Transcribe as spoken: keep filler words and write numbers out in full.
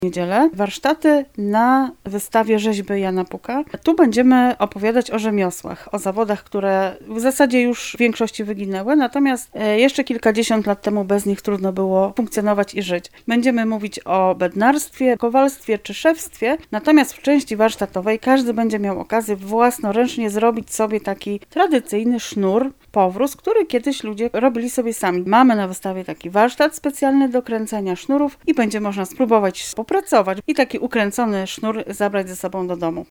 niedzielę warsztaty na wystawie rzeźby Jana Puka. Tu będziemy opowiadać o rzemiosłach, o zawodach, które w zasadzie już w większości wyginęły, natomiast jeszcze kilkadziesiąt lat temu bez nich trudno było funkcjonować i żyć. Będziemy mówić o bednarstwie, kowalstwie czy szewstwie, natomiast w części warsztatowej każdy będzie miał okazję własnoręcznie zrobić sobie taki tradycyjny sznur, powróz, który kiedyś ludzie robili sobie sami. Mamy na wystawie taki warsztat specjalny do kręcenia sznurów i będzie można spróbować popracować i taki ukręcony sznur zabrać ze sobą do domu.